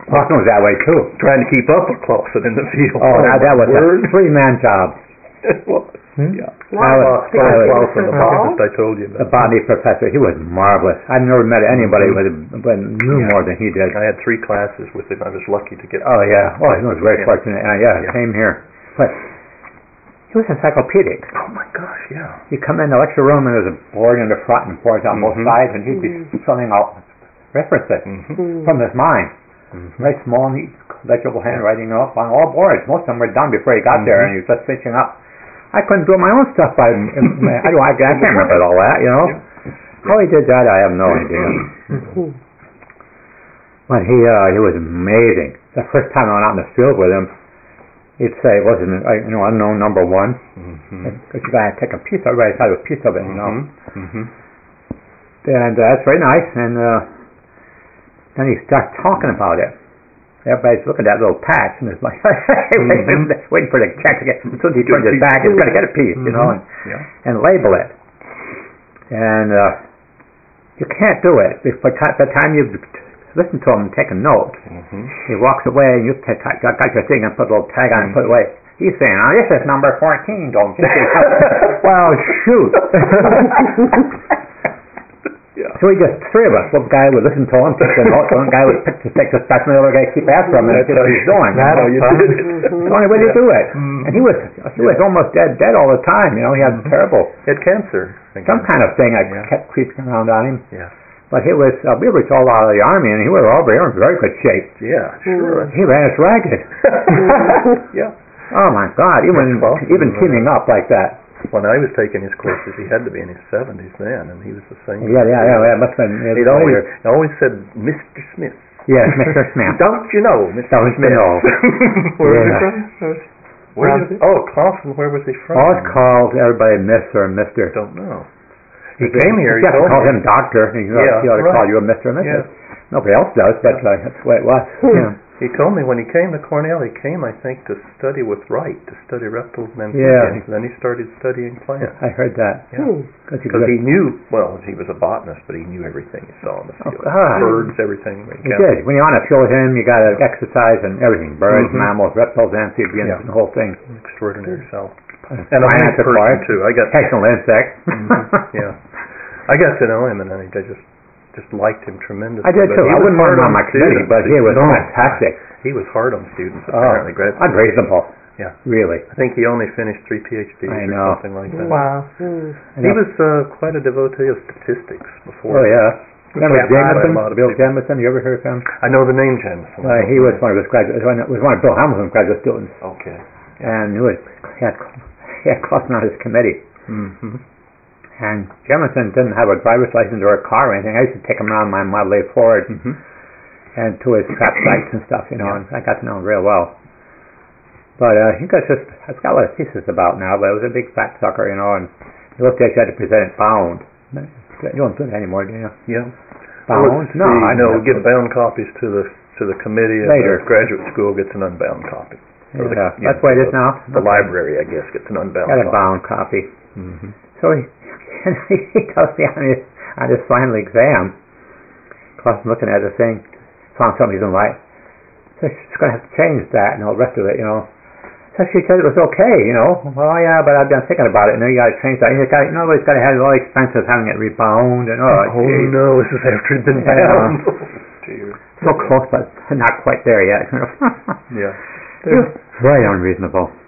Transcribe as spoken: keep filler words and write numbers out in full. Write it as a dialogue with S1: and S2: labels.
S1: Clausen was that way too.
S2: Trying to keep up with Clausen in the field.
S1: Oh, now that was
S2: Word.
S1: a three-man job.
S2: It was.
S1: Hmm?
S2: Yeah.
S1: I was,
S2: Clausen,
S1: I was
S2: Clausen, the botanist I told you
S1: the
S2: about.
S1: botany professor. He was marvelous. I've never met anybody who mm-hmm. knew
S2: Yeah.
S1: more than he did.
S2: I had three classes with him. I was lucky to get.
S1: Oh yeah. Oh, he was very
S2: Yeah.
S1: fortunate. Uh, yeah,
S2: Yeah.
S1: same here. But he was encyclopedic.
S2: Oh my gosh, yeah.
S1: You come in the lecture room and there's a board in the front and boards on both
S2: Mhm.
S1: sides, and he'd be filling out references
S2: Mhm.
S1: from his mind.
S2: Mhm.
S1: Very small, neat, legible handwriting up on all boards. Most of them were done before he got there, and he was just finishing up. I couldn't do my own stuff by. I don't. I, I can't remember all that. You know. How he did that, I have no idea. But he uh, he was amazing. The first time I went out in the field with him, he'd say it wasn't you know unknown number one.
S2: Mhm.
S1: Because you gotta take a piece of it. I thought it was a piece of it, you know.
S2: Mhm.
S1: And uh, that's very nice. And uh, then he starts talking about it. Everybody's looking at that little patch, and it's like waiting,
S2: Mm-hmm.
S1: waiting for the cat to get. As soon as he turns his back, he's going to get a piece, you know, and,
S2: Yeah.
S1: and label it. And uh, you can't do it. If by the time you listen to him and take a note,
S2: Mhm.
S1: he walks away, and you t- t- got your thing and put a little tag on it and put it away. He's saying, "Oh, this is number fourteen, don't you?" Well, shoot.
S2: Yeah.
S1: So we just, three of us, one guy would listen to him, take the notes, one guy would pick the, take the specimen, the other guy keep after him and see what he's doing.
S2: That's how you did it.
S1: It's the only way to do it.
S2: Mhm.
S1: And he was he was almost dead dead all the time, you know, he had terrible,
S2: He had cancer. I
S1: some
S2: guess.
S1: kind of thing that
S2: Yeah.
S1: kept creeping around on him.
S2: Yeah.
S1: But he was, uh, we were all out of the army, and he was all very, very good shape.
S2: Yeah. Sure.
S1: He ran us ragged.
S2: Yeah.
S1: Oh my God, even,
S2: That's awesome.
S1: even teaming up like that.
S2: When I was taking his courses, he had to be in his seventies then, and he was the same.
S1: Yeah, yeah, yeah, that must have been.
S2: He'd always, he always said, Mister Smith.
S1: Yes, Mister Smith.
S2: Don't you know, Mister
S1: Don't you
S2: Smith?
S1: know.
S2: Where was
S1: Yeah.
S2: he from? Where was he? Oh, Clausen. Where was he from?
S1: Always called everybody Mister or Mister.
S2: Don't know. He came here. He
S1: You have to
S2: told
S1: call
S2: me.
S1: him Doctor. He,
S2: Yeah,
S1: he ought to
S2: right.
S1: call you a Mister or Missus
S2: Yeah.
S1: Nobody else does, but uh, that's the way it was. Yeah.
S2: He told me when he came to Cornell, he came, I think, to study with Wright, to study reptiles and
S1: Yeah.
S2: amphibians. Then he started studying plants.
S1: I heard that.
S2: Yeah.
S1: Because
S2: Because he knew, well, he was a botanist, but he knew everything he saw in the
S1: Oh,
S2: field.
S1: God.
S2: Birds, everything.
S1: He did. When you're on a field with him, you got to exercise and everything. Birds,
S2: Mhm.
S1: mammals, reptiles, amphibians,
S2: Yeah.
S1: the whole thing.
S2: Extraordinary self.
S1: And
S2: And a nice
S1: of
S2: person,
S1: course.
S2: too. I got,
S1: Occasional insects.
S2: Mhm. Yeah. I got to know him, and I think I just just liked him tremendously.
S1: I did
S2: But
S1: too.
S2: he
S1: I
S2: was
S1: wouldn't want
S2: hard
S1: him on
S2: on
S1: my committee,
S2: students.
S1: but he was
S2: Oh,
S1: fantastic.
S2: He was hard on students,
S1: Oh,
S2: apparently. grad students.
S1: unreasonable.
S2: Yeah.
S1: Really.
S2: I think he only finished three PhDs
S1: I
S2: or
S1: know.
S2: something like that.
S3: Wow.
S2: He was uh, quite a devotee of statistics before.
S1: Oh yeah. Remember
S2: Kept by a lot
S1: Jameson?
S2: of
S1: Bill
S2: people.
S1: Jameson? You ever heard of him?
S2: I know the name Jameson.
S1: Uh, he was one of his graduate. Was one of Bill Hamilton's graduate students,
S2: Okay.
S1: and he was he had he had Clausen on his committee.
S2: Mm-hmm.
S1: And Jemison didn't have a driver's license or a car or anything. I used to take him around my Model A Ford
S2: Mm-hmm.
S1: and to his trap sites and stuff, you know,
S2: Yeah.
S1: and I got to know him real well. But uh, he got just, I've got a lot of pieces about now, but it was a big fat sucker, you know, and he looked at you had to present it bound. You don't do that anymore, do you?
S2: Yeah.
S1: Bound?
S2: Well, let's
S1: No,
S2: see.
S1: I
S2: no.
S1: don't.
S2: We get bound copies to the to the committee, and
S1: Later.
S2: the graduate school gets an unbound copy. Or the-
S1: Yeah,
S2: you
S1: that's
S2: know,
S1: the way it is
S2: the-
S1: now?
S2: The
S1: Okay.
S2: library, I guess, gets an unbound
S1: Got a
S2: copy.
S1: bound copy.
S2: Mm-hmm.
S1: So he, he tells me on his, on his final exam, Clausen looking at the thing, found something he didn't like. So she's going to have to change that and all the rest of it, you know. So she said it was okay, you know. Well, yeah, but I've been thinking about it, and then you got to change that. You got, you know, it's got to have all the expense of having it rebound, and oh,
S2: Oh
S1: geez.
S2: no, this is after it'd been
S1: Yeah.
S2: bound. Oh, dear.
S1: So close, but not quite there yet.
S2: Yeah.
S1: He was very unreasonable.